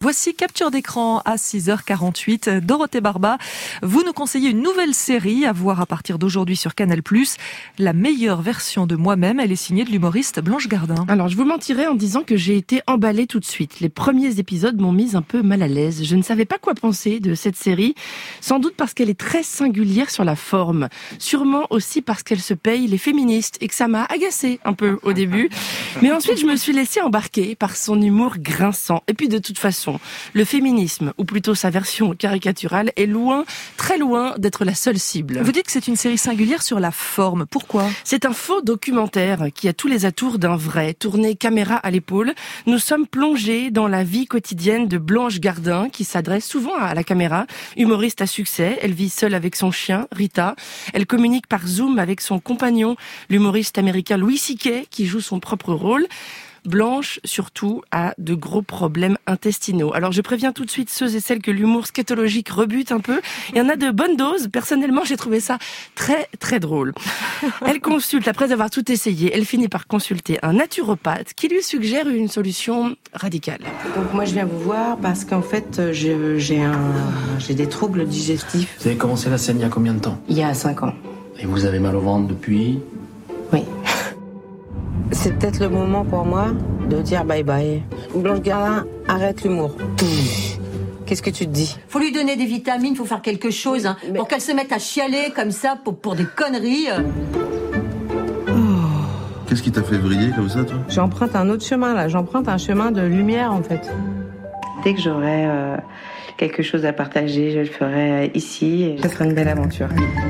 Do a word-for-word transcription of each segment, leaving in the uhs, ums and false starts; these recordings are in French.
Voici Capture d'écran à six heures quarante-huit. Dorothée Barba, vous nous conseillez une nouvelle série à voir à partir d'aujourd'hui sur Canal plus. La meilleure version de moi-même, elle est signée de l'humoriste Blanche Gardin. Alors, je vous mentirais en disant que j'ai été emballée tout de suite. Les premiers épisodes m'ont mise un peu mal à l'aise. Je ne savais pas quoi penser de cette série, sans doute parce qu'elle est très singulière sur la forme. Sûrement aussi parce qu'elle se paye les féministes et que ça m'a agacée un peu au début. Mais ensuite, je me suis laissée embarquer par son humour grinçant. Et puis, de toute façon, le féminisme, ou plutôt sa version caricaturale, est loin, très loin d'être la seule cible. Vous dites que c'est une série singulière sur la forme. Pourquoi ? C'est un faux documentaire qui a tous les atours d'un vrai. Tourné caméra à l'épaule, nous sommes plongés dans la vie quotidienne de Blanche Gardin, qui s'adresse souvent à la caméra. Humoriste à succès, elle vit seule avec son chien, Rita. Elle communique par Zoom avec son compagnon, l'humoriste américain Louis C K, qui joue son propre rôle. Blanche, surtout, a de gros problèmes intestinaux. Alors, je préviens tout de suite ceux et celles que l'humour scatologique rebute un peu. Il y en a de bonnes doses. Personnellement, j'ai trouvé ça très, très drôle. Elle consulte, après avoir tout essayé, elle finit par consulter un naturopathe qui lui suggère une solution radicale. Donc, moi, je viens vous voir parce qu'en fait, je, j'ai, un, j'ai des troubles digestifs. Vous avez commencé la scène il y a combien de temps ? Il y a cinq ans. Et vous avez mal au ventre depuis ? Oui. C'est peut-être le moment pour moi de dire bye bye. Blanche Gardin, arrête l'humour. Qu'est-ce que tu te dis ? Faut lui donner des vitamines, faut faire quelque chose hein, Mais... pour qu'elle se mette à chialer comme ça pour, pour des conneries. Oh. Qu'est-ce qui t'a fait vriller comme ça, toi ? J'emprunte un autre chemin là, j'emprunte un chemin de lumière en fait. Dès que j'aurai euh, quelque chose à partager, je le ferai ici et ce sera une belle aventure.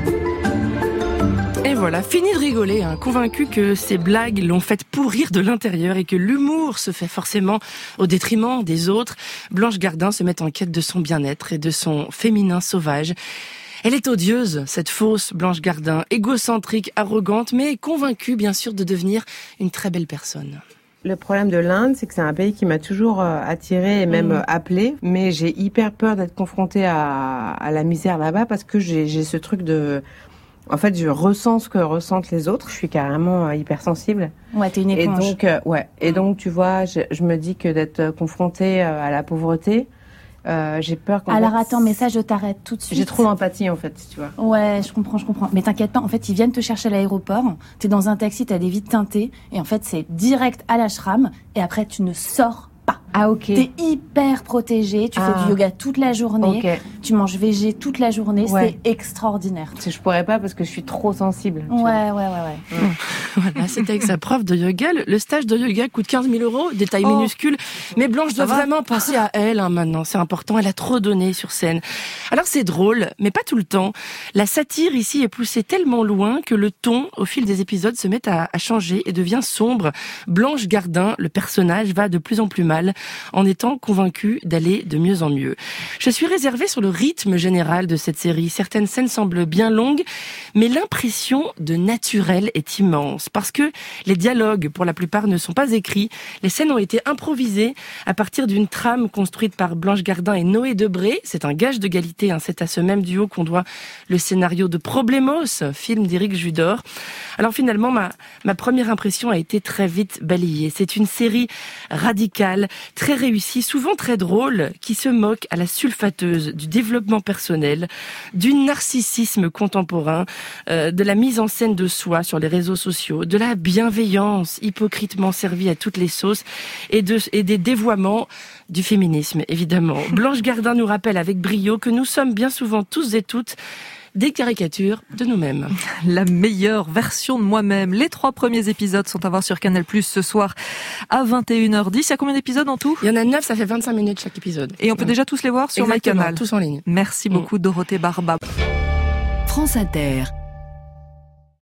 Et voilà, fini de rigoler, hein, convaincu que ces blagues l'ont fait pourrir de l'intérieur et que l'humour se fait forcément au détriment des autres. Blanche Gardin se met en quête de son bien-être et de son féminin sauvage. Elle est odieuse, cette fausse Blanche Gardin, égocentrique, arrogante, mais convaincue bien sûr de devenir une très belle personne. Le problème de l'Inde, c'est que c'est un pays qui m'a toujours attirée et même mmh. appelée, mais j'ai hyper peur d'être confrontée à, à la misère là-bas parce que j'ai, j'ai ce truc de... En fait, je ressens ce que ressentent les autres. Je suis carrément euh, hypersensible. Ouais, t'es une éponge. Et donc, euh, ouais. Et donc, tu vois, je, je me dis que d'être confrontée euh, à la pauvreté, euh, j'ai peur qu'en Alors fait, attends, mais ça, je t'arrête tout de suite. J'ai trop d'empathie, en fait, tu vois. Ouais, je comprends, je comprends. Mais t'inquiète pas, en fait, ils viennent te chercher à l'aéroport. T'es dans un taxi, t'as des vitres teintées. Et en fait, c'est direct à l'ashram. Et après, tu ne sors pas. Ah, ok. T'es hyper protégée, tu ah. fais du yoga toute la journée, okay. tu manges végé toute la journée, ouais. c'est extraordinaire. Je pourrais pas parce que je suis trop sensible. Ouais, ouais, ouais, ouais, ouais. Voilà, c'était avec sa prof de yoga. Le stage de yoga coûte quinze mille euros, des tailles oh. minuscules. Mais Blanche doit vraiment penser à elle hein, maintenant, c'est important. Elle a trop donné sur scène. Alors c'est drôle, mais pas tout le temps. La satire ici est poussée tellement loin que le ton, au fil des épisodes, se met à, à changer et devient sombre. Blanche Gardin, le personnage, va de plus en plus mal, en étant convaincue d'aller de mieux en mieux. Je suis réservée sur le rythme général de cette série. Certaines scènes semblent bien longues, mais l'impression de naturel est immense. Parce que les dialogues, pour la plupart, ne sont pas écrits. Les scènes ont été improvisées à partir d'une trame construite par Blanche Gardin et Noé Debré. C'est un gage d'égalité, hein. C'est à ce même duo qu'on doit le scénario de Problemos, film d'Éric Judor. Alors finalement, ma, ma première impression a été très vite balayée. C'est une série radicale, très réussie, souvent très drôle, qui se moque à la sulfateuse du développement personnel, du narcissisme contemporain, euh, de la mise en scène de soi sur les réseaux sociaux, de la bienveillance hypocritement servie à toutes les sauces et, de, et des dévoiements du féminisme, évidemment. Blanche Gardin nous rappelle avec brio que nous sommes bien souvent tous et toutes des caricatures de nous-mêmes. La meilleure version de moi-même. Les trois premiers épisodes sont à voir sur Canal plus ce soir à vingt et une heures dix. Il y a combien d'épisodes en tout ? Il y en a neuf, ça fait vingt-cinq minutes chaque épisode. Et on peut ouais. déjà tous les voir sur MyCanal. Tous en ligne. Merci beaucoup, mmh. Dorothée Barba. France Inter.